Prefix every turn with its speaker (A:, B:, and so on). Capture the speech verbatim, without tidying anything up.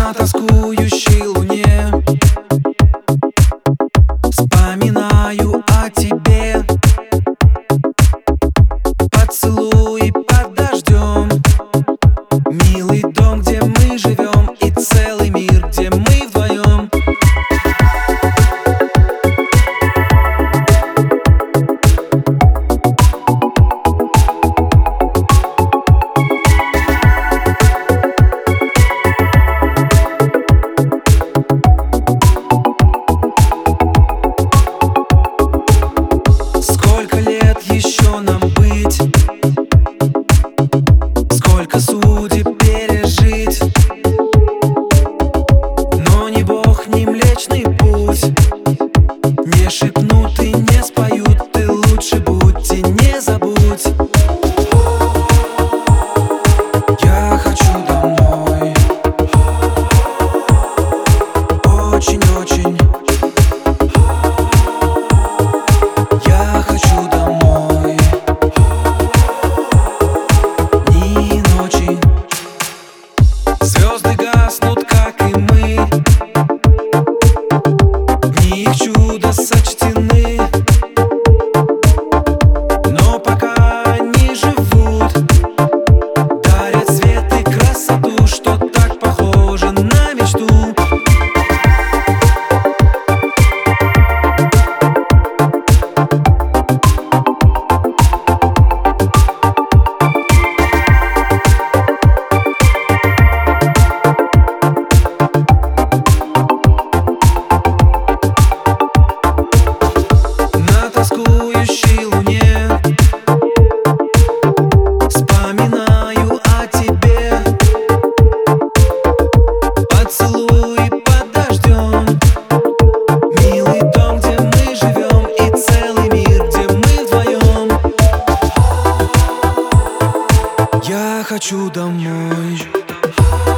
A: На тоскующей луне вспоминаю о тебе. Поцелуй под дождем, милый дом, где мы живем, и целый мир, где мы вдвоем. Сколько лет еще нам быть? Сколько судеб пережить? Но ни Бог, ни Млечный Путь не шепнут и не споют: ты лучше будь и не забудь. Я хочу домой, очень-очень. Я хочу домой, дни и ночи. Звезды гаснут, как и мы, дни их чудо сочтены. Но пока они живут, дарят свет и красоту, что так похоже на мечту. На тоскующей луне вспоминаю о тебе. Поцелуй под дождем, милый дом, где мы живем, и целый мир, где мы вдвоем. Я хочу домой.